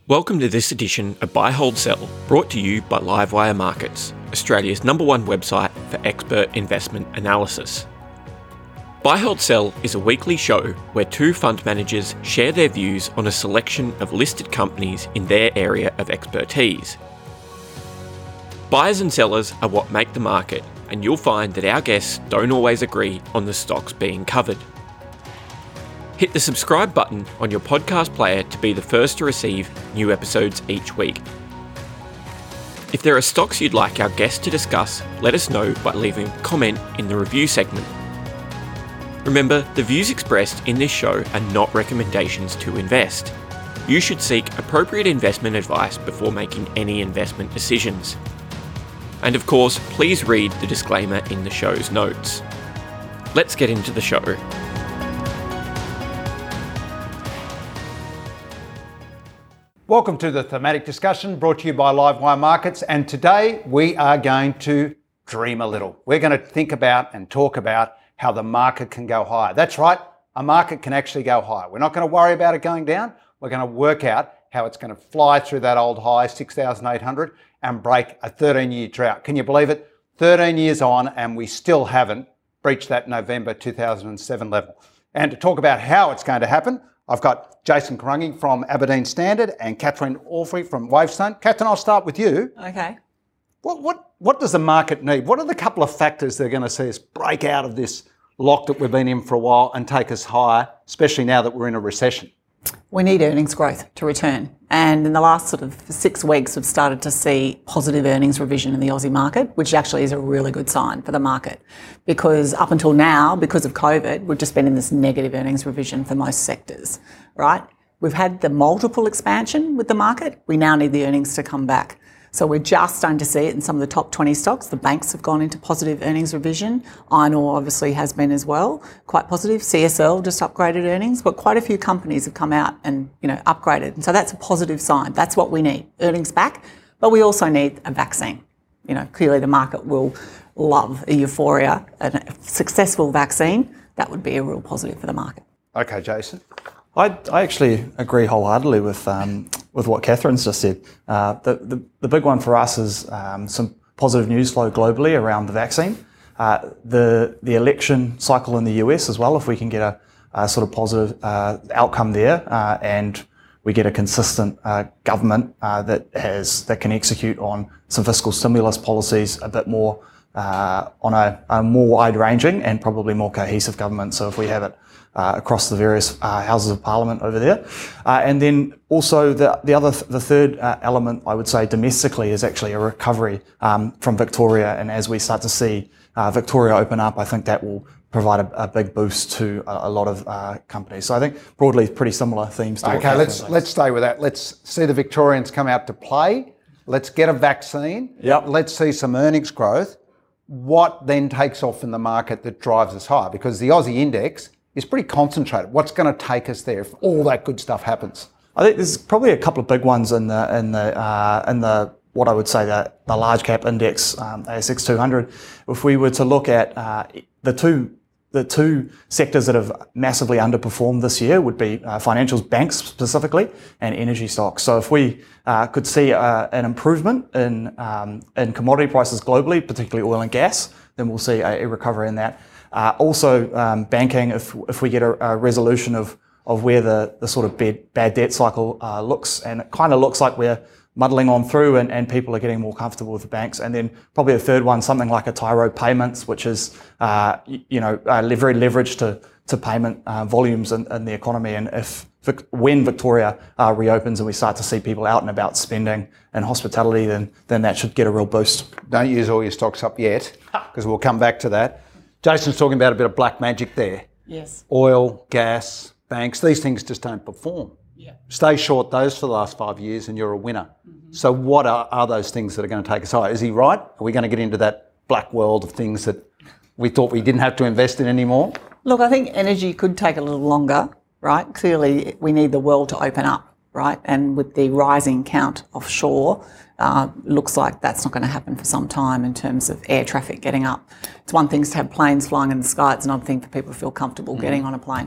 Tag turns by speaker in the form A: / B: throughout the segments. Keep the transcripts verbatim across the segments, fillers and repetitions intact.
A: Welcome to this edition of Buy, Hold, Sell, brought to you by Livewire Markets, Australia's number one website for expert investment analysis. Buy, Hold, Sell is a weekly show where two fund managers share their views on a selection of listed companies in their area of expertise. Buyers and sellers are what make the market, and you'll find that our guests don't always agree on the stocks being covered. Hit the subscribe button on your podcast player to be the first to receive new episodes each week. If there are stocks you'd like our guests to discuss, let us know by leaving a comment in the review segment. Remember, the views expressed in this show are not recommendations to invest. You should seek appropriate investment advice before making any investment decisions. And of course, please read the disclaimer in the show's notes. Let's get into the show.
B: Welcome to the thematic discussion brought to you by Livewire Markets, and today we are going to dream a little. We're going to think about and talk about how the market can go higher. That's right, a market can actually go higher. We're not going to worry about it going down. We're going to work out how it's going to fly through that old high, six thousand eight hundred, and break a thirteen-year drought. Can you believe it? thirteen years on and we still haven't breached that November two thousand seven level. And to talk about how it's going to happen, I've got Jason Karungi from Aberdeen Standard and Catherine Orphy from Wavestone. Catherine, I'll start with you.
C: Okay.
B: What what what does the market need? What are the couple of factors that are going to see us break out of this lock that we've been in for a while and take us higher, especially now that we're in a recession?
C: We need earnings growth to return. And in the last sort of six weeks, we've started to see positive earnings revision in the Aussie market, which actually is a really good sign for the market. Because up until now, because of COVID, we've just been in this negative earnings revision for most sectors, right? We've had the multiple expansion with the market. We now need the earnings to come back. So we're just starting to see it in some of the top twenty stocks. The banks have gone into positive earnings revision. Iron ore obviously has been as well, quite positive. C S L just upgraded earnings, but quite a few companies have come out and, you know, upgraded. And so that's a positive sign. That's what we need, earnings back. But we also need a vaccine. You know, clearly the market will love a euphoria, a successful vaccine. That would be a real positive for the market.
B: Okay, Jason.
D: I, I actually agree wholeheartedly with um, with what Catherine's just said. Uh, the, the the big one for us is um, some positive news flow globally around the vaccine. Uh, the the election cycle in the U S as well. If we can get a, a sort of positive uh, outcome there, uh, and we get a consistent uh, government uh, that has that can execute on some fiscal stimulus policies a bit more uh, on a, a more wide-ranging and probably more cohesive government. So if we have it Uh, across the various uh, houses of parliament over there. Uh, and then also the the other, th- the third uh, element, I would say domestically, is actually a recovery um, from Victoria. And as we start to see uh, Victoria open up, I think that will provide a, a big boost to a, a lot of uh, companies. So I think broadly pretty similar themes. To
B: okay, let's let's stay with that. Let's see the Victorians come out to play. Let's get a vaccine.
D: Yep.
B: Let's see some earnings growth. What then takes off in the market that drives us higher? Because the Aussie index is pretty concentrated. What's going to take us there if all that good stuff happens?
D: I think there's probably a couple of big ones in the in the uh, in the what I would say the the large cap index, um, A S X two hundred. If we were to look at uh, the two the two sectors that have massively underperformed this year would be uh, financials, banks specifically, and energy stocks. So if we uh, could see uh, an improvement in um, in commodity prices globally, particularly oil and gas, then we'll see a, a recovery in that. Uh, also, um, banking, if if we get a, a resolution of, of where the, the sort of bad, bad debt cycle uh, looks, and it kind of looks like we're muddling on through and, and people are getting more comfortable with the banks. And then probably the third one, something like a Tyro Payments, which is, uh, you, you know, uh, very leveraged to, to payment uh, volumes in, in the economy. And if when Victoria uh, reopens and we start to see people out and about spending and hospitality, then then that should get a real boost.
B: Don't use all your stocks up yet, because we'll come back to that. Jason's talking about a bit of black magic there.
C: Yes.
B: Oil, gas, banks, these things just don't perform.
C: Yeah.
B: Stay short those for the last five years and you're a winner. Mm-hmm. So what are, are those things that are going to take us higher? Is he right? Are we going to get into that black world of things that we thought we didn't have to invest in anymore?
C: Look, I think energy could take a little longer, right? Clearly, we need the world to open up, right? And with the rising count offshore, uh, looks like that's not going to happen for some time in terms of air traffic getting up. It's one thing to have planes flying in the sky. It's another thing for people to feel comfortable mm. getting on a plane.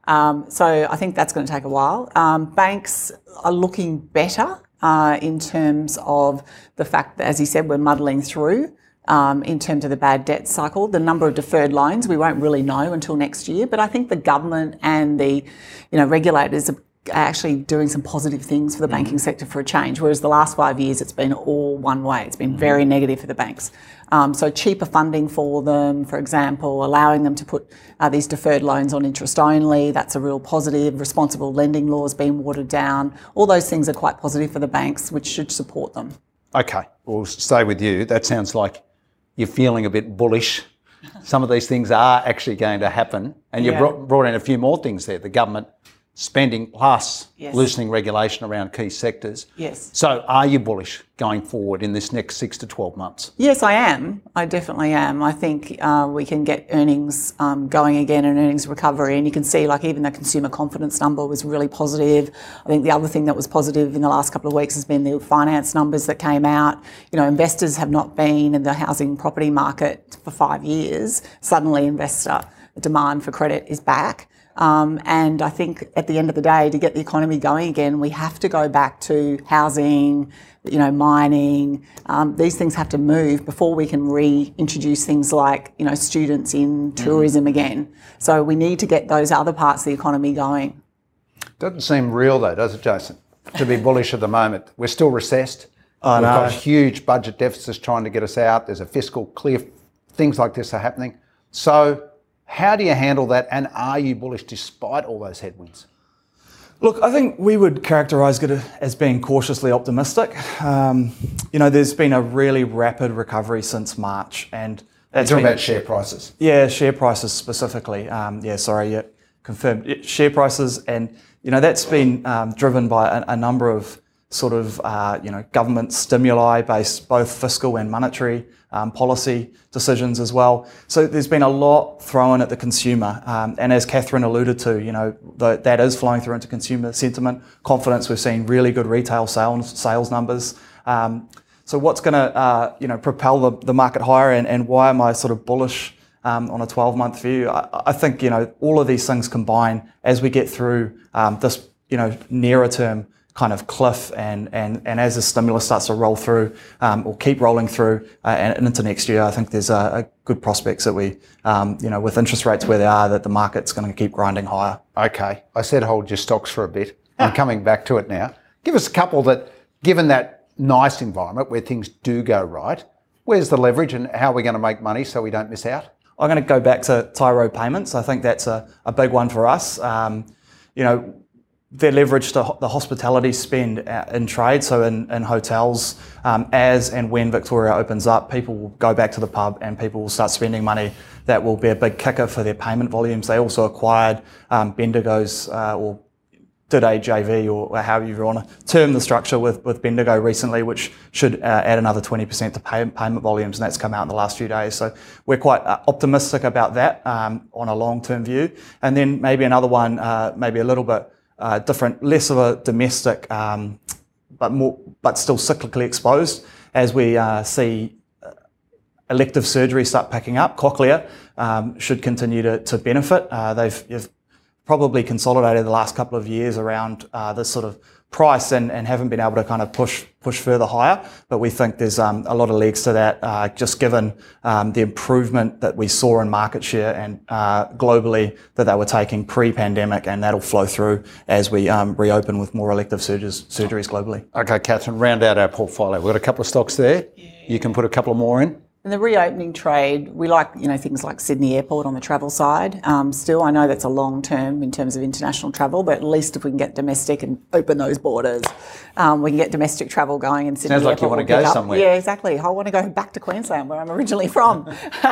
C: Um, so I think that's going to take a while. Um, banks are looking better uh, in terms of the fact that, as you said, we're muddling through. Um, in terms of the bad debt cycle, the number of deferred loans we won't really know until next year. But I think the government and the, you know, regulators are actually doing some positive things for the banking sector for a change. Whereas the last five years, it's been all one way. It's been very negative for the banks. Um, so cheaper funding for them, for example, allowing them to put uh, these deferred loans on interest only. That's a real positive. Responsible lending laws being watered down. All those things are quite positive for the banks, which should support them.
B: Okay, we'll stay with you. That sounds like you're feeling a bit bullish. Some of these things are actually going to happen. And you
C: Yeah.
B: brought, brought in a few more things there. The government spending plus
C: Yes.
B: loosening regulation around key sectors.
C: Yes.
B: So are you bullish going forward in this next six to twelve months?
C: Yes, I am. I definitely am. I think uh, we can get earnings um, going again and earnings recovery. And you can see, like, even the consumer confidence number was really positive. I think the other thing that was positive in the last couple of weeks has been the finance numbers that came out. You know, investors have not been in the housing property market for five years. Suddenly, investor demand for credit is back. Um, and I think at the end of the day, to get the economy going again, we have to go back to housing, you know, mining. Um, these things have to move before we can reintroduce things like, you know, students in tourism again. So we need to get those other parts of the economy going.
B: Doesn't seem real though, does it, Jason? To be bullish at the moment. We're still recessed.
D: I
B: We've
D: know.
B: got huge budget deficits trying to get us out. There's a fiscal cliff. Things like this are happening. So how do you handle that, and are you bullish despite all those headwinds?
D: Look, I think we would characterise it as being cautiously optimistic. Um, you know, there's been a really rapid recovery since March, and that's
B: Talking
D: been-
B: about share prices.
D: Yeah, share prices specifically. Um, yeah, sorry, yeah, confirmed. Yeah, share prices, and you know that's been um, driven by a, a number of sort of uh, you know government stimuli based both fiscal and monetary um, policy decisions as well. So there's been a lot thrown at the consumer, um, and as Catherine alluded to, you know the, that is flowing through into consumer sentiment, confidence. We've seen really good retail sales sales numbers. Um, so what's going to uh, you know propel the, the market higher, and, and why am I sort of bullish um, on a twelve-month view? I, I think you know all of these things combine as we get through um, this you know nearer term kind of cliff, and and and as the stimulus starts to roll through um, or keep rolling through uh, and, and into next year, I think there's a, a good prospects that we um, you know with interest rates where they are, that the market's going to keep grinding higher.
B: Okay, I said hold your stocks for a bit. I'm coming back to it now. Give us a couple that, given that nice environment where things do go right, where's the leverage and how are we going to make money so we don't miss out?
D: I'm going to go back to Tyro Payments. I think that's a, a big one for us. Um, you know, they're leveraged to the hospitality spend in trade, so in, in hotels. Um, as and when Victoria opens up, people will go back to the pub and people will start spending money. That will be a big kicker for their payment volumes. They also acquired um, Bendigo's, uh, or did a J V, or however you want to term the structure, with, with Bendigo recently, which should uh, add another twenty percent to pay, payment volumes, and that's come out in the last few days. So we're quite uh, optimistic about that um, on a long-term view. And then maybe another one, uh, maybe a little bit Uh, different, less of a domestic, um, but more, but still cyclically exposed, as we uh, see uh, elective surgery start picking up. Cochlear um, should continue to, to benefit. Uh, they've, they've probably consolidated the last couple of years around uh, this sort of price, and, and haven't been able to kind of push push further higher. But we think there's um, a lot of legs to that, uh, just given um, the improvement that we saw in market share and uh, globally that they were taking pre-pandemic, and that'll flow through as we um, reopen with more elective surgeries, surgeries globally.
B: Okay, Catherine, round out our portfolio. We've got a couple of stocks there. You can put a couple more in.
C: In the reopening trade, we like, you know, things like Sydney Airport on the travel side. Um, still, I know that's a long term in terms of international travel, but at least if we can get domestic and open those borders, um, we can get domestic travel going in Sydney
B: Sounds like
C: Airport.
B: you want to
C: will
B: go
C: pick up.
B: somewhere.
C: Yeah, exactly. I want to go back to Queensland, where I'm originally from.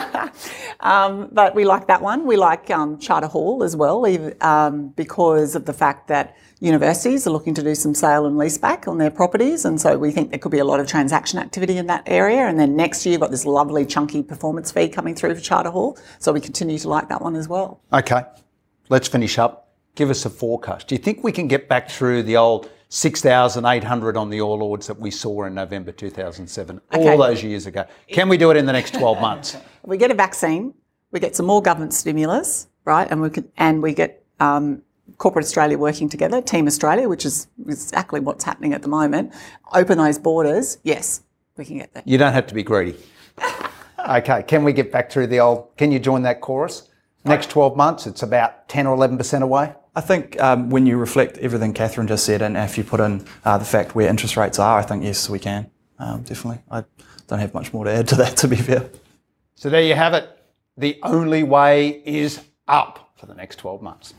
C: um, but we like that one. We like um, Charter Hall as well, even, um, because of the fact that universities are looking to do some sale and lease back on their properties, and so we think there could be a lot of transaction activity in that area. And then next year, you've got this lovely chunky performance fee coming through for Charter Hall, so we continue to like that one as well.
B: Okay, let's finish up. Give us a forecast. Do you think we can get back through the old six thousand eight hundred on the All Ords that we saw in November two thousand seven,
C: Okay.
B: all those years ago? Can we do it in the next twelve months?
C: We get a vaccine, we get some more government stimulus, right, and we can, and we get um, Corporate Australia working together, Team Australia, which is exactly what's happening at the moment, open those borders, yes, we can get there.
B: You don't have to be greedy. Okay, can we get back through the old, can you join that chorus? Next twelve months, it's about ten or eleven percent away.
D: I think um, when you reflect everything Catherine just said, and if you put in uh, the fact where interest rates are, I think yes, we can, um, definitely. I don't have much more to add to that, to be fair.
B: So there you have it. The only way is up for the next twelve months.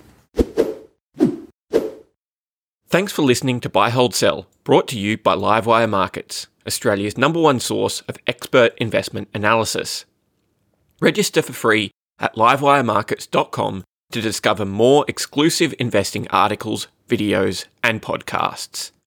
A: Thanks for listening to Buy, Hold, Sell, brought to you by Livewire Markets, Australia's number one source of expert investment analysis. Register for free at livewire markets dot com to discover more exclusive investing articles, videos, and podcasts.